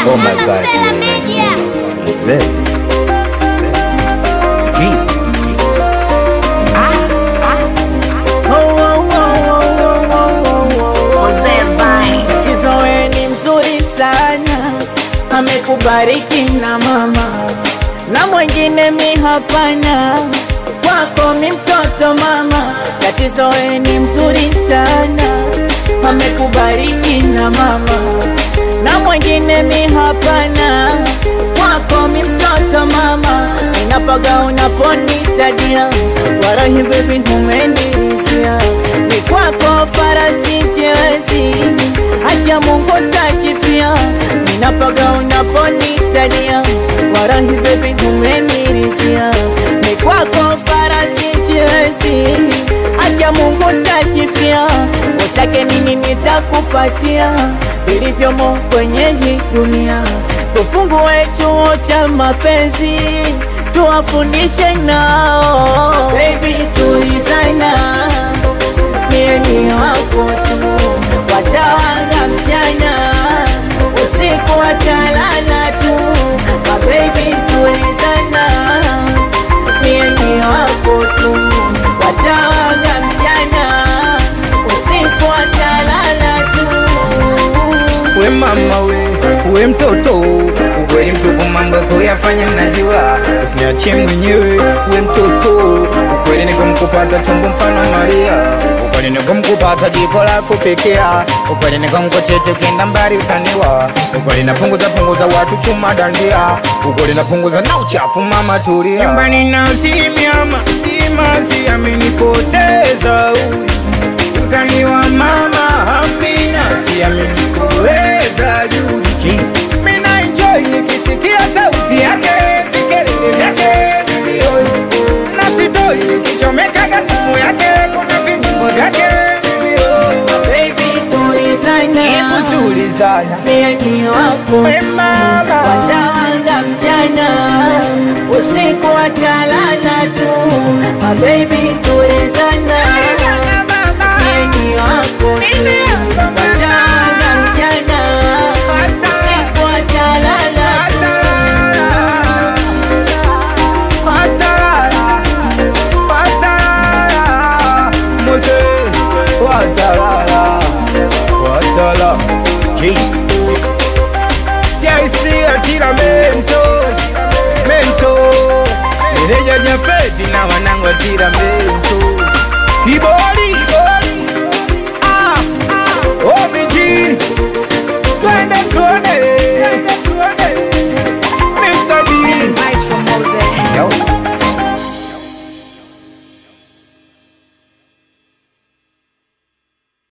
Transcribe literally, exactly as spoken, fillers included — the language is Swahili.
Oh my God, mzee Kizoe ni mzuri sana, amekubariki na mama, na mwengine mi hapana, kwako mi mtoto mama. Kizoe ni mzuri sana, amekubariki na mama, na mwengine mi hapana, kwako mi mtoto mama. Ninapaga unaponitadia, warahi baby umenirizia, ni kwako farasi jezi, haki ya Mungu takifia. Ninapaga unaponitadia, warahi baby umenirizia, ni kwako farasi jezi, haki ya Mungu takifia. Utake nini nitakupatia, vilivyomo kwenye hii dunia. Tufungue chuo cha mapenzi, tuwafundishe nao. Baby tulizana, mie ni wako tu, watawanga mchana, usiku watalala tu. Ma baby tulizana, mie ni wako tu, watawanga mchana, usiku watalala tu. We mama we, we mtoto, ukweli mtupu mambo kuyafanya mnajua, usiniachie mwenyewe. We mtoto, ukweli niko mkupata chombo mfano Maria, ukweli niko mkupata jiko la kupekea, ukweli niko mkochete kenda mbari utaniwa, ukweli napunguza punguza watu chuma dandia, ukweli napunguza na uchafu mama tulia. Nyumbani na usimiyama, usimasi amenipoteza utaniwa mama Amina, siamini kuweza juu. Mina enjoy nikisikia sauti yake, vikelele vyake vilio, na sitoi kichomekaga simu yake, kuna vinyimbo vyake vilio. Baby tulizana, Hebu tulizana, mie ni wako tu, watawanga mchana, usiku watalala tu. Ma baby tulizana, mie ni wako tu, watawanga mchana, usiku watalala. Watalala, watalala, Mose, watalala, watalala. J C atira mento, mento, meneja Jafeti na wanangu atira mento. Kibori,